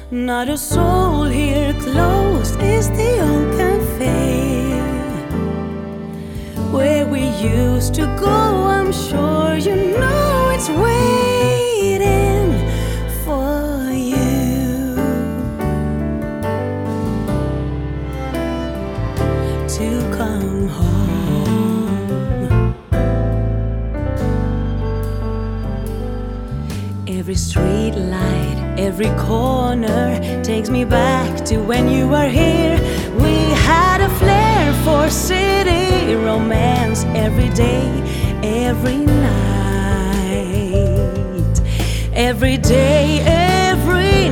Not a soul here, closed is the old cafe where we used to go. I'm sure you know it's waiting for you to come home. Every street light, every corner takes me back to when you were here. We had a flair for city romance every day, every night, every day, every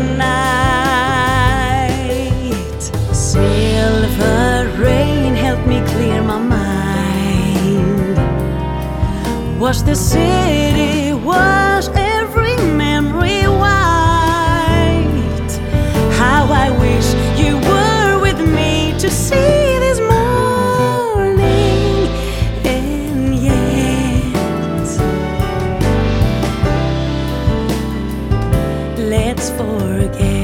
night. Silver rain helped me clear my mind. Was the city, was every memory white? How I wish you were with me to see this morning. And yet, let's forget.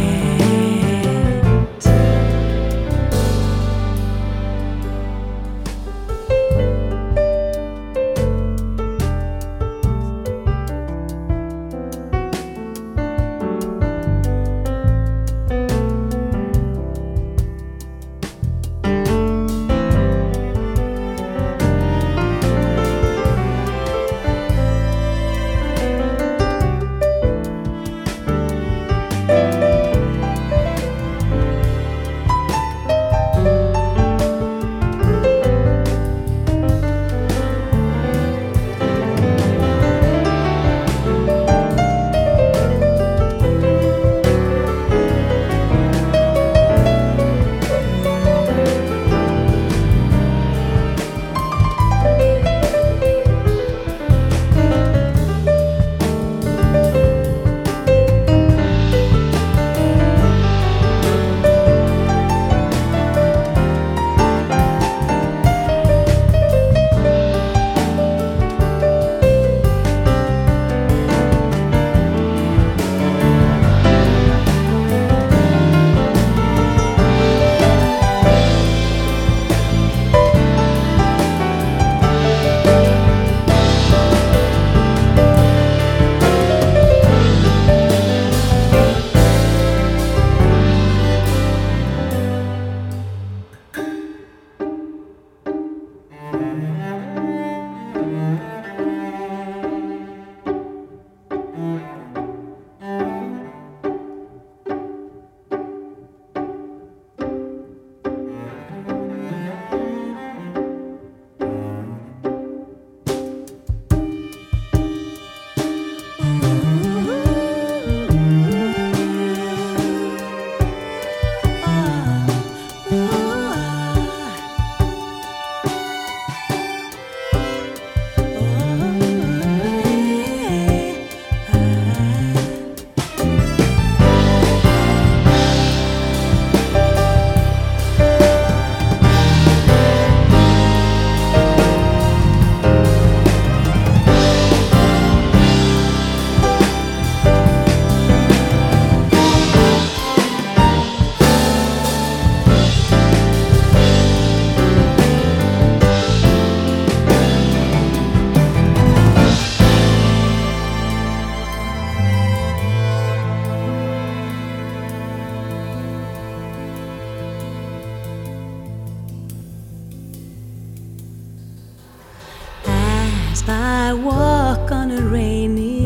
As I walk on a rainy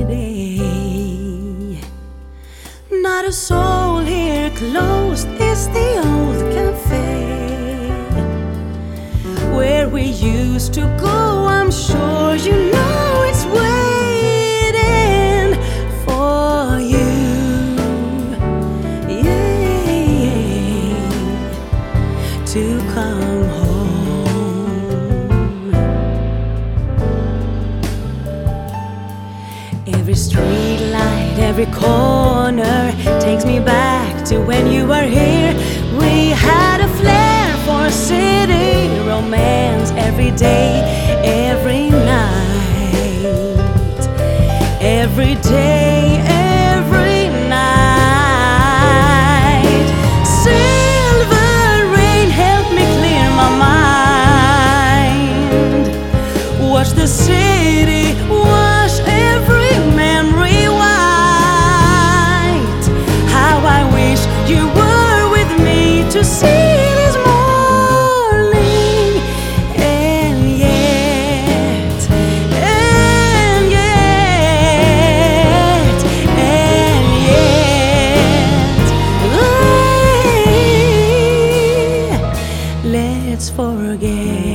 day, not a soul here, closed is the old cafe where we used to go. I'm sure you know it's waiting for you, yeah, to come home. Every street light, every corner takes me back to when you were here. We had a flair for city romance every day, every night, every day, every night. forget.